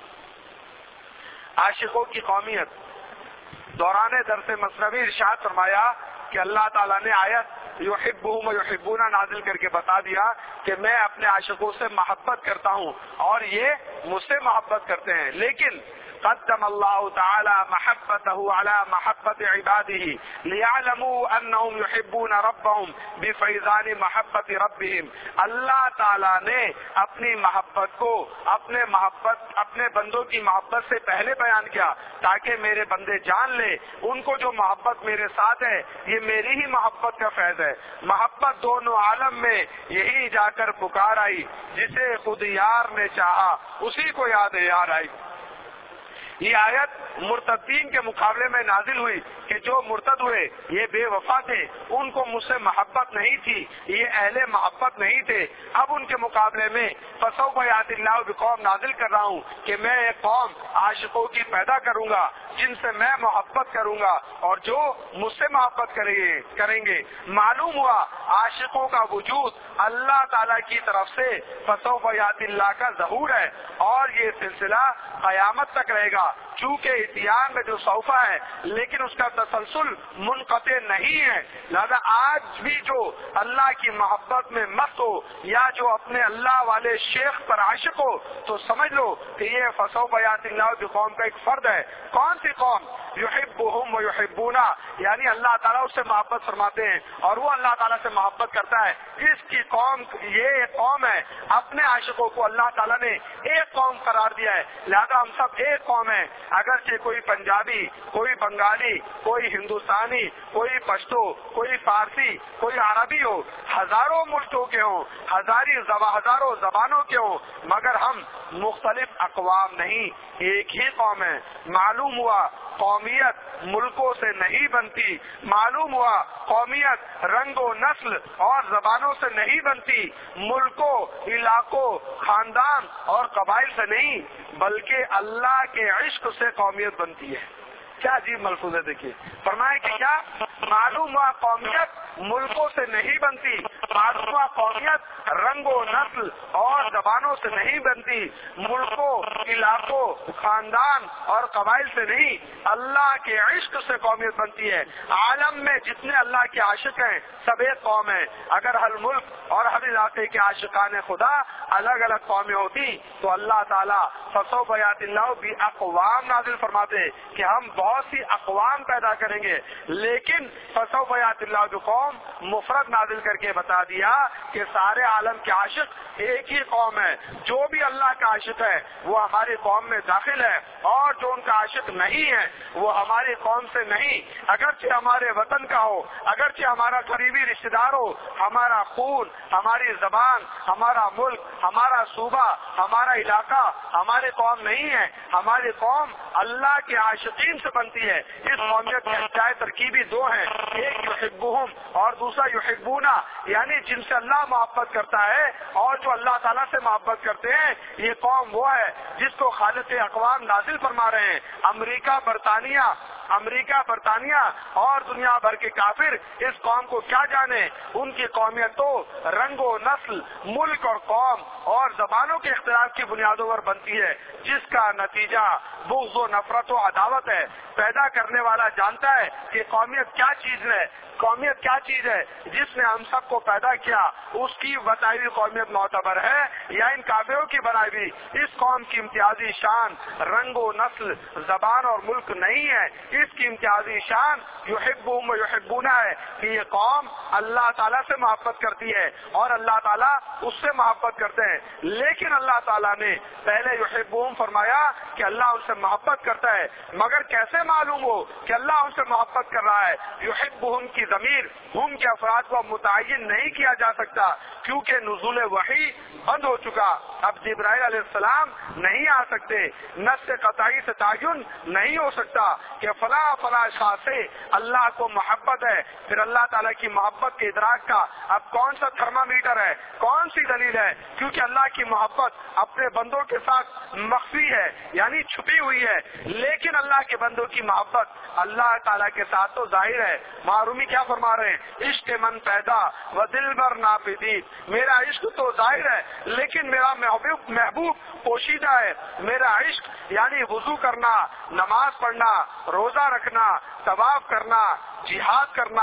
عاشقوں کی قومیت. دوران درس مثنوی ارشاد فرمایا کہ اللہ تعالیٰ نے آیت یحبہم ویحبونا نازل کر کے بتا دیا کہ میں اپنے عاشقوں سے محبت کرتا ہوں اور یہ مجھ سے محبت کرتے ہیں. لیکن قدم اللہ تعالی محبتہ علی محبت عبادہ لیعلموا انہم یحبون ربہم بفیضان محبت ربہم. اللہ تعالیٰ نے اپنی محبت کو اپنے محبت اپنے بندوں کی محبت سے پہلے بیان کیا تاکہ میرے بندے جان لے ان کو جو محبت میرے ساتھ ہے یہ میری ہی محبت کا فیض ہے. محبت دونوں عالم میں یہی جا کر پکار آئی، جسے خود یار نے چاہا اسی کو یاد یار آئی. یہ آیت مرتدین کے مقابلے میں نازل ہوئی کہ جو مرتد ہوئے یہ بے وفا تھے، ان کو مجھ سے محبت نہیں تھی، یہ اہل محبت نہیں تھے. اب ان کے مقابلے میں فسوف یأتی اللہ بقوم نازل کر رہا ہوں کہ میں ایک قوم عاشقوں کی پیدا کروں گا جن سے میں محبت کروں گا اور جو مجھ سے محبت کریں گے کریں گے معلوم ہوا عاشقوں کا وجود اللہ تعالیٰ کی طرف سے فسوف یأتی اللہ کا ظہور ہے اور یہ سلسلہ قیامت تک رہے گا. چونکہ اتیان میں جو صوفہ ہے لیکن اس کا تسلسل منقطع نہیں ہے، لہذا آج بھی جو اللہ کی محبت میں مست ہو یا جو اپنے اللہ والے شیخ پر عاشق ہو تو سمجھ لو کہ یہ فسوف یأتی اللہ کی قوم کا ایک فرد ہے. کون سی قوم؟ یحبہم ویحبونا، یعنی اللہ تعالیٰ اس سے محبت فرماتے ہیں اور وہ اللہ تعالیٰ سے محبت کرتا ہے. اس کی قوم یہ ایک قوم ہے، اپنے عاشقوں کو اللہ تعالیٰ نے ایک قوم قرار دیا ہے، لہذا ہم سب ایک قوم ہیں. اگرچہ کوئی پنجابی، کوئی بنگالی، کوئی ہندوستانی، کوئی پشتو، کوئی فارسی، کوئی عربی ہو، ہزاروں ملکوں کے ہوں، ہزاری ہزاروں زبانوں کے ہوں، مگر ہم مختلف اقوام نہیں، ایک ہی قوم ہے. معلوم ہوا قومیت ملکوں سے نہیں بنتی، معلوم ہوا قومیت رنگ و نسل اور زبانوں سے نہیں بنتی، ملکوں، علاقوں، خاندان اور قبائل سے نہیں بلکہ اللہ کے عشق سے قومیت بنتی ہے. کیا عجیب ملفوظ ہے، دیکھیے فرمائے کہ کیا معلوم ہوا قومیت ملکوں سے نہیں بنتی، معلوم ہوا قومیت رنگ و نسل اور زبانوں سے نہیں بنتی، ملکوں، علاقوں، خاندان اور قبائل سے نہیں اللہ کے عشق سے قومیت بنتی ہے. عالم میں جتنے اللہ کے عاشق ہیں سب ایک قوم ہے. اگر ہر ملک اور ہر علاقے کے عاشقان خدا الگ الگ قومیں ہوتی تو اللہ تعالیٰ فسوف یأتی اللہ باقوام نازل فرماتے کہ ہم بہت سی اقوام پیدا کریں گے، لیکن فسوف یأتی اللہ بقوم مفرد نازل کر کے بتا دیا کہ سارے عالم کے عاشق ایک ہی قوم ہے. جو بھی اللہ کا عاشق ہے وہ ہماری قوم میں داخل ہے اور جو ان کا عاشق نہیں ہے وہ ہماری قوم سے نہیں، اگرچہ ہمارے وطن کا ہو، اگرچہ ہمارا قریبی رشتہ دار ہو، ہمارا خون، ہماری زبان، ہمارا ملک، ہمارا صوبہ، ہمارا علاقہ ہماری قوم نہیں ہے. ہماری قوم اللہ کے عاشقین سے بنتی ہے. اس قومیت کے چائے ترکیبی دو ہیں، ایک یحبہم اور دوسرا یحبونا، یعنی جن سے اللہ محبت کرتا ہے اور جو اللہ تعالیٰ سے محبت کرتے ہیں. یہ قوم وہ ہے جس کو خالق اقوام نازل فرما رہے ہیں. امریکہ، برطانیہ امریکہ برطانیہ اور دنیا بھر کے کافر اس قوم کو کیا جانے، ان کی قومیت تو رنگ و نسل، ملک اور قوم اور زبانوں کے اختلاف کی بنیادوں پر بنتی ہے، جس کا نتیجہ بغض و نفرت و عداوت ہے. پیدا کرنے والا جانتا ہے کہ قومیت کیا چیز ہے، قومیت کیا چیز ہے جس نے ہم سب کو پیدا کیا، اس کی بتائی ہوئی قومیت معتبر ہے یا ان کافروں کی بنائی ہوئی. اس قوم کی امتیازی شان رنگ و نسل، زبان اور ملک نہیں ہے، اس کی امتیازی شان یحبہم و یحبونا ہے کہ یہ قوم اللہ تعالیٰ سے محبت کرتی ہے اور اللہ تعالیٰ اس سے محبت کرتے ہیں. لیکن اللہ تعالیٰ نے پہلے یحبہم فرمایا کہ اللہ ان سے محبت کرتا ہے، مگر کیسے معلوم ہو کہ اللہ ان سے محبت کر رہا ہے؟ یحبہم کی ضمیر ہم کے افراد کو متعین نہیں کیا جا سکتا کیونکہ نزول وحی بند ہو چکا. اب جبرائیل علیہ السلام نہیں آ سکتے، نص قطعی سے تعین نہیں ہو سکتا کہ فلاں فلاں شاہ سے اللہ کو محبت ہے. پھر اللہ تعالیٰ کی محبت کے ادراک کا اب کون سا تھرمامیٹر ہے، کون سی دلیل ہے؟ کیونکہ اللہ کی محبت اپنے بندوں کے ساتھ مخفی ہے یعنی چھپی ہوئی ہے، لیکن اللہ کے بندوں کی محبت اللہ تعالیٰ کے ساتھ تو ظاہر ہے. معرومی کیا فرما رہے ہیں؟ عشق من پیدا و دل بر ناپدید، میرا عشق تو ظاہر ہے لیکن میرا محبوب محبوب پوشیدہ ہے. میرا عشق یعنی وضو کرنا، نماز پڑھنا، روزہ رکھنا، طواف کرنا، جہاد کرنا،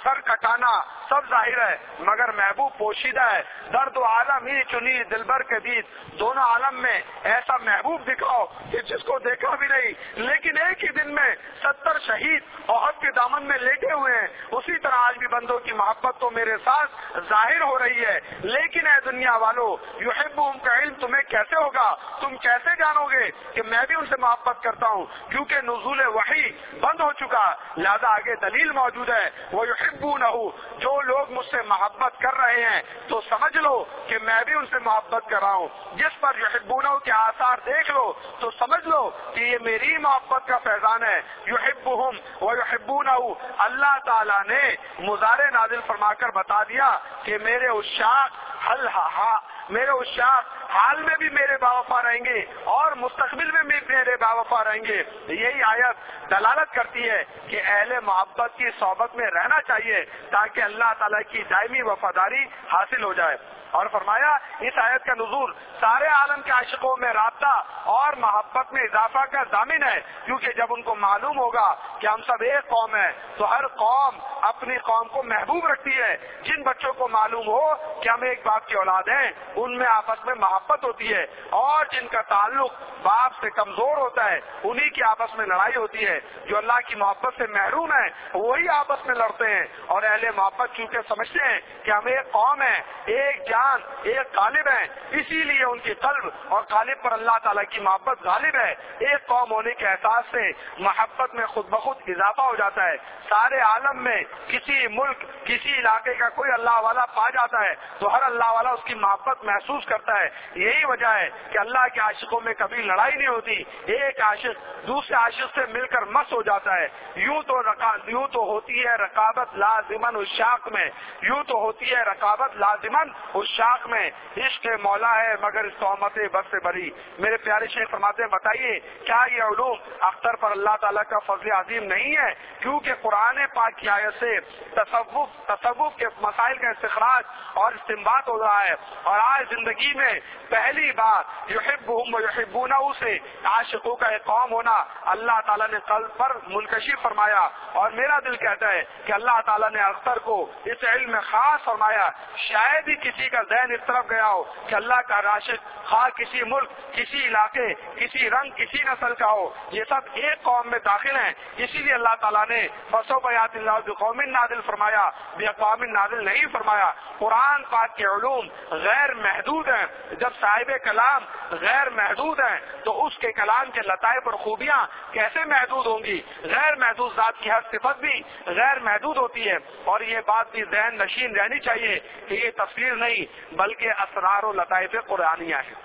سر کٹانا سب ظاہر ہے مگر محبوب پوشیدہ ہے. درد و عالم ہی چنی دلبر کے دید، دونوں عالم میں ایسا محبوب دکھاؤ کہ جس کو دیکھا بھی نہیں لیکن ایک ہی دن میں ستر شہید احد کے دامن میں لیٹے ہوئے ہیں. اسی طرح آج بھی بندوں کی محبت تو میرے ساتھ ظاہر ہو رہی ہے. لیکن اے دنیا والو، یحبہم کا علم تمہیں کیسے ہوگا؟ تم کیسے جانو گے کہ میں بھی ان سے محبت کرتا ہوں؟ کیونکہ نزول وحی بند ہو چکا، لہذا آگے دلیل موجود ہے. وَيُحِبُّونَهُ، جو لوگ مجھ سے محبت کر رہے ہیں تو سمجھ لو کہ میں بھی ان سے محبت کر رہا ہوں. جس پر یحبونہ کے آثار دیکھ لو تو سمجھ لو کہ یہ میری محبت کا فیضان ہے. یحبہم ویحبونہ، اللہ تعالیٰ نے مضارع نازل فرما کر بتا دیا کہ میرے عشاق حل ہا میرے عشاق حال میں بھی میرے باوفا رہیں گے اور مستقبل میں بھی میرے باوفا رہیں گے. یہی آیت دلالت کرتی ہے کہ اہل محبت کی صحبت میں رہنا چاہیے تاکہ اللہ تعالیٰ کی دائمی وفاداری حاصل ہو جائے. اور فرمایا اس آیت کا نزول سارے عالم کے عاشقوں میں رابطہ اور محبت میں اضافہ کا ضامن ہے، کیونکہ جب ان کو معلوم ہوگا کہ ہم سب ایک قوم ہے تو ہر قوم اپنی قوم کو محبوب رکھتی ہے. جن بچوں کو معلوم ہو کہ ہم ایک باپ کی اولاد ہیں ان میں آپس میں محبت ہوتی ہے، اور جن کا تعلق باپ سے کمزور ہوتا ہے انہی کی آپس میں لڑائی ہوتی ہے. جو اللہ کی محبت سے محروم ہے وہی آپس میں لڑتے ہیں. اور اہل محبت چونکہ سمجھتے ہیں کہ ہم ایک قوم ہیں، ایک جان، ایک غالب ہیں، اسی لیے ان کی قلب اور غالب پر اللہ تعالیٰ کی محبت غالب ہے. ایک قوم ہونے کے احساس سے محبت میں خود بخود اضافہ ہو جاتا ہے. سارے عالم میں کسی ملک کسی علاقے کا کوئی اللہ والا پا جاتا ہے تو ہر اللہ والا اس کی محبت محسوس کرتا ہے. یہی وجہ ہے کہ اللہ کے عاشقوں میں کبھی لڑائی نہیں ہوتی. ایک عاشق دوسرے عاشق سے مل کر مست ہو جاتا ہے. یوں تو رقا... یوں تو ہوتی ہے رقابت لازمن عشاق میں یوں تو ہوتی ہے رقابت لازمن عشاق میں عشق مولا ہے مگر اس تہمت بس سے بری. میرے پیارے شیخ فرماتے ہیں بتائیے کیا یہ علوم اختر پر اللہ تعالیٰ کا فضل عظیم نہیں ہے؟ کیونکہ قرآن پاک کی آیت سے تصوف تصوف کے مسائل کا استخراج اور استنباط ہو رہا ہے. اور آج زندگی میں پہلی بار یحبہم ویحبونہ سے عاشقوں کا ایک قوم ہونا اللہ تعالیٰ نے قلب پر منکشف فرمایا. اور میرا دل کہتا ہے کہ اللہ تعالیٰ نے اختر کو اس علم میں خاص فرمایا. شاید ہی کسی کا ذہن اس طرف گیا ہو کہ اللہ کا عاشق خواہ کسی ملک کسی علاقے کسی رنگ کسی نسل کا ہو، یہ سب ایک قوم میں داخل ہیں. اسی لیے اللہ تعالیٰ نے فسوف یأتی اللہ بقوم نازل فرمایا، بقوم نازل نہیں فرمایا. قرآن پاک کے علوم غیر محدود ہیں. جب صاحب کلام غیر محدود ہیں تو اس کے کلام کے لطائف اور خوبیاں کیسے محدود ہوں گی؟ غیر محدود ذات کی ہر صفت بھی غیر محدود ہوتی ہے. اور یہ بات بھی ذہن نشین رہنی چاہیے کہ یہ تفسیر نہیں بلکہ اسرار و لطائف قرآنیہ ہے.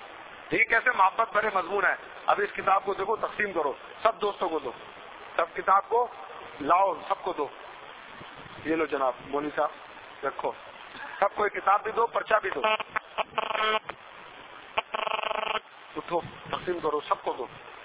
ٹھیک کیسے محبت بڑے مضمون ہے. اب اس کتاب کو دیکھو تقسیم کرو، سب دوستوں کو دو، سب کتاب کو لاؤ سب کو دو. یہ لو جناب مونی صاحب رکھو، سب کو ایک کتاب بھی دو پرچہ بھی دو. اٹھو تقسیم کرو سب کو دو.